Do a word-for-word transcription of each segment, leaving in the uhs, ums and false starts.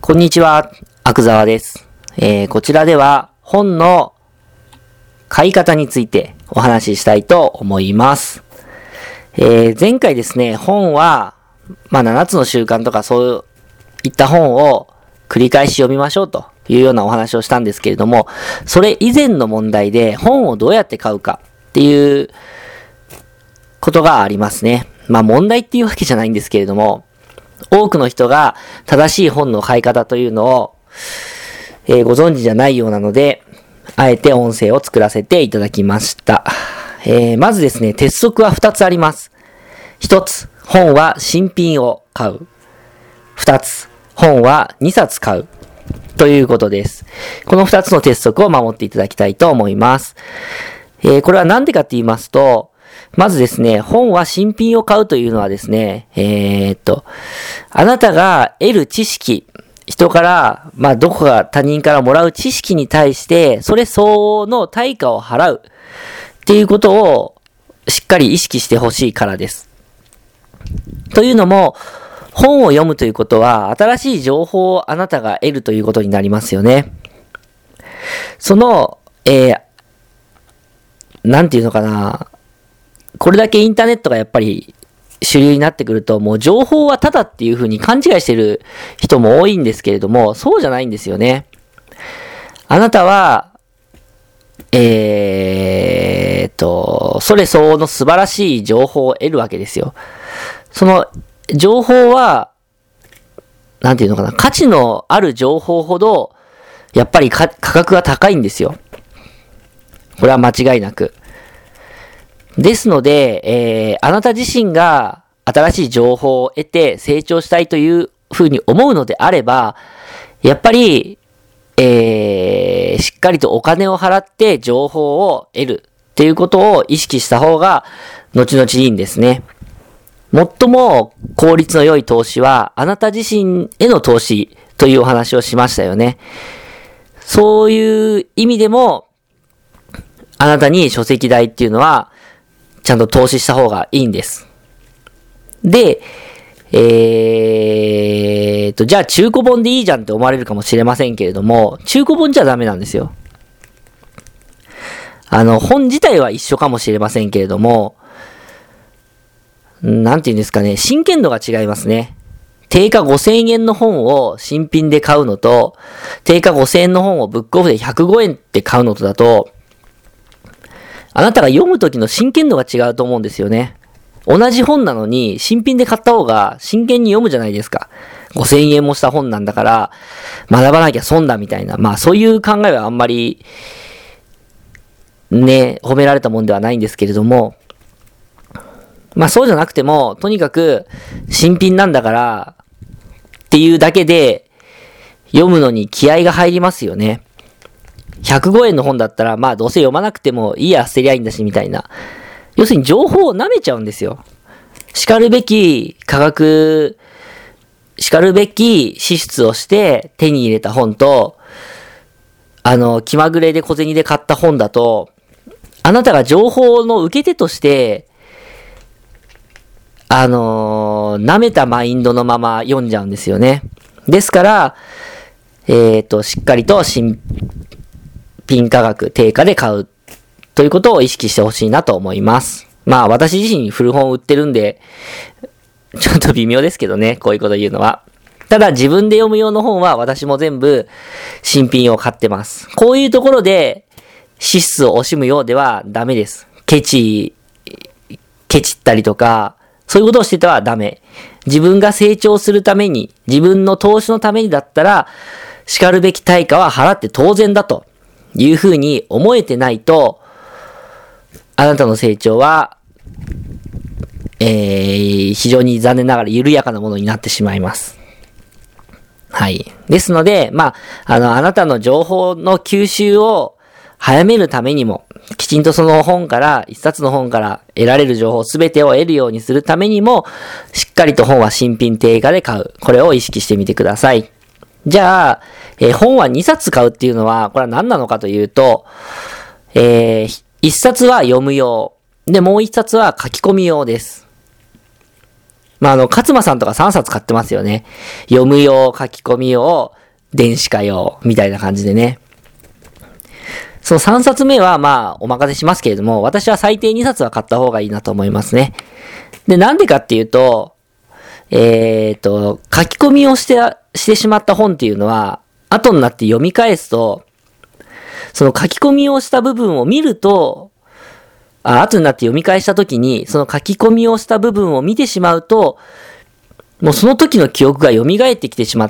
こんにちは、阿久澤です。えー、こちらでは本の買い方についてお話ししたいと思います。えー、前回ですね、本は、まあ、ななつの習慣とかそういった本を繰り返し読みましょうというようなお話をしたんですけれども、それ以前の問題で本をどうやって買うかっていうことがありますね。まあ、問題っていうわけじゃないんですけれども、多くの人が正しい本の買い方というのを、えー、ご存知じゃないようなので、あえて音声を作らせていただきました。えー、まずですね、鉄則はふたつあります。ひとつ、本は新品を買う。ふたつ、本はにさつ買う。ということです。このふたつの鉄則を守っていただきたいと思います。えー、これはなんでかって言いますと、まずですね、本は新品を買うというのはですね、えー、っと、あなたが得る知識、人から、まあ、どこか他人からもらう知識に対して、それ相応の対価を払うっていうことをしっかり意識してほしいからです。というのも、本を読むということは、新しい情報をあなたが得るということになりますよね。その、えー、なんていうのかな、これだけインターネットがやっぱり主流になってくると、もう情報はただっていう風に勘違いしてる人も多いんですけれども、そうじゃないんですよね。あなたは、えーっと、それ相応の素晴らしい情報を得るわけですよ。その情報は、なんていうのかな、価値のある情報ほど、やっぱり価格が高いんですよ。これは間違いなく。ですので、えー、あなた自身が新しい情報を得て成長したいというふうに思うのであれば、やっぱり、えー、しっかりとお金を払って情報を得るっていうことを意識した方が後々いいんですね。最も効率の良い投資はあなた自身への投資というお話をしましたよね。そういう意味でも、あなたに書籍代っていうのはちゃんと投資した方がいいんです。で、えーと、じゃあ中古本でいいじゃんって思われるかもしれませんけれども、中古本じゃダメなんですよ。あの、本自体は一緒かもしれませんけれども、なんて言うんですかね、真剣度が違いますね。定価ごせんえんの本を新品で買うのと、定価ごせんえんの本をブックオフでひゃくごえんって買うのとだと、あなたが読むときの真剣度が違うと思うんですよね。同じ本なのに新品で買った方が真剣に読むじゃないですか。ごせんえんもした本なんだから学ばなきゃ損だみたいな。まあそういう考えはあんまりね、褒められたもんではないんですけれども、まあそうじゃなくても、とにかく新品なんだからっていうだけで読むのに気合が入りますよね。ひゃくごえんの本だったら、まあどうせ読まなくてもいいや、捨てりゃいいんだし、みたいな。要するに情報を舐めちゃうんですよ。叱るべき価格、叱るべき支出をして手に入れた本と、あの、気まぐれで小銭で買った本だと、あなたが情報の受け手として、あのー、舐めたマインドのまま読んじゃうんですよね。ですから、えっと、しっかりと新品価格、定価で買うということを意識してほしいなと思います。まあ私自身古本を売ってるんで、ちょっと微妙ですけどね、こういうこと言うのは。ただ自分で読む用の本は私も全部新品を買ってます。こういうところで支出を惜しむようではダメです。ケチ、ケチったりとか、そういうことをしててはダメ。自分が成長するために、自分の投資のためにだったら、叱るべき対価は払って当然だというふうに思えてないと、あなたの成長は、えー、非常に残念ながら緩やかなものになってしまいます。はい。ですので、まあ、あの、あなたの情報の吸収を早めるためにも、きちんとその本から、一冊の本から得られる情報すべてを得るようにするためにも、しっかりと本は新品定価で買う。これを意識してみてください。じゃあ、えー、本はにさつ買うっていうのは、これは何なのかというと、えー、一冊は読む用。で、もう一冊は書き込み用です。まあ、あの、勝間さんとかさんさつ買ってますよね。読む用、書き込み用、 電子かよ、みたいな感じでね。そのさんさつめはまあお任せしますけれども、私は最低にさつは買った方がいいなと思いますね。で、なんでかっていうと、えっと、書き込みをして、してしまった本っていうのは、後になって読み返すと、その書き込みをした部分を見ると、あ、後になって読み返した時に、その書き込みをした部分を見てしまうと、もうその時の記憶が蘇ってきてしまって、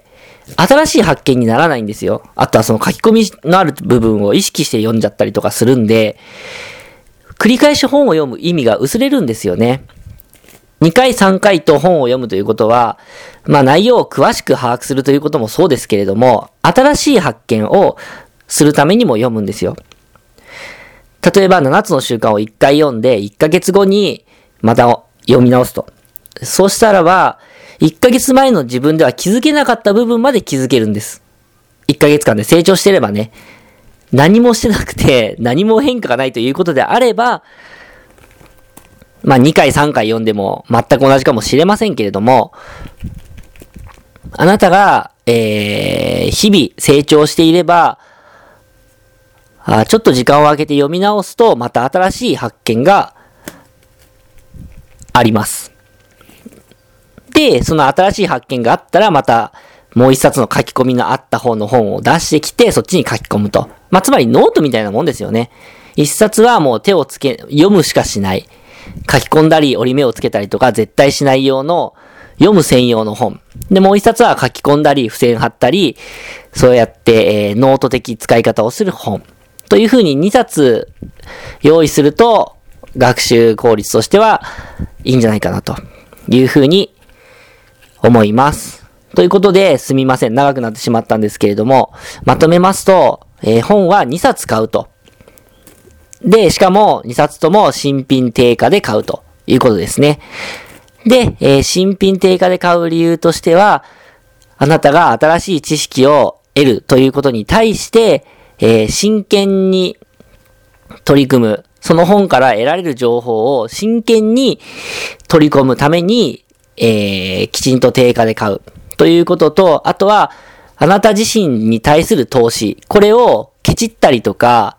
新しい発見にならないんですよ。あとはその書き込みのある部分を意識して読んじゃったりとかするんで、繰り返し本を読む意味が薄れるんですよね。にかいさんかいと本を読むということは、まあ内容を詳しく把握するということもそうですけれども、新しい発見をするためにも読むんですよ。例えばななつの習慣をいっかい読んで、いっかげつごにまた読み直すと。そうしたらば、いっかげつまえの自分では気づけなかった部分まで気づけるんです。いっかげつかんで成長してればね、何もしてなくて、何も変化がないということであれば、まあにかいさんかい読んでも全く同じかもしれませんけれども、あなたが、えー、日々成長していれば、あちょっと時間を空けて読み直すと、また新しい発見があります。で、その新しい発見があったら、またもう一冊の書き込みのあった方の本を出してきて、そっちに書き込むと。まあ、つまりノートみたいなもんですよね。一冊はもう手をつけ、読むしかしない。書き込んだり折り目をつけたりとか絶対しない用の読む専用の本。で、もう一冊は書き込んだり付箋貼ったり、そうやって、えー、ノート的使い方をする本。というふうににさつ用意すると学習効率としてはいいんじゃないかなというふうに思います。ということで、すみません。長くなってしまったんですけれども、まとめますと、えー、本はにさつ買うと。で、しかもにさつとも新品定価で買うということですね。で、えー、新品定価で買う理由としては、あなたが新しい知識を得るということに対して、えー、真剣に取り組む。その本から得られる情報を真剣に取り込むために、えー、きちんと定価で買う。ということと、あとは、あなた自身に対する投資。これをケチったりとか、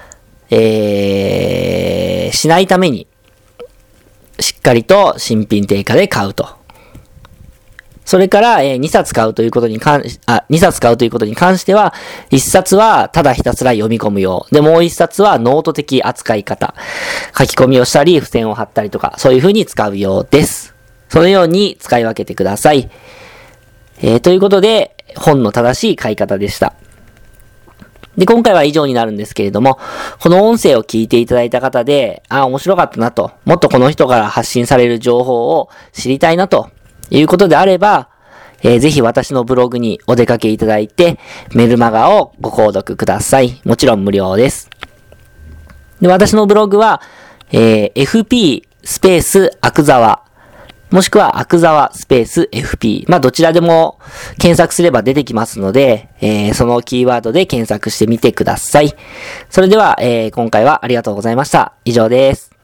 えー、しないために、しっかりと新品定価で買うと。それから、えー、にさつ買うということに関し、あ、にさつ買うということに関しては、いっさつはただひたすら読み込むよう。で、もういっさつはノート的扱い方。書き込みをしたり、付箋を貼ったりとか、そういう風に使うようです。そのように使い分けてください。えー、ということで、本の正しい買い方でした。で、今回は以上になるんですけれども、この音声を聞いていただいた方で、あ、面白かったなと、もっとこの人から発信される情報を知りたいなということであれば、えー、ぜひ私のブログにお出かけいただいて、メルマガをご購読ください。もちろん無料です。で、私のブログは、えー、エフピー スペース阿久澤、もしくは阿久澤スペース エフピー。まあ、どちらでも検索すれば出てきますので、えー、そのキーワードで検索してみてください。それでは、えー、今回はありがとうございました。以上です。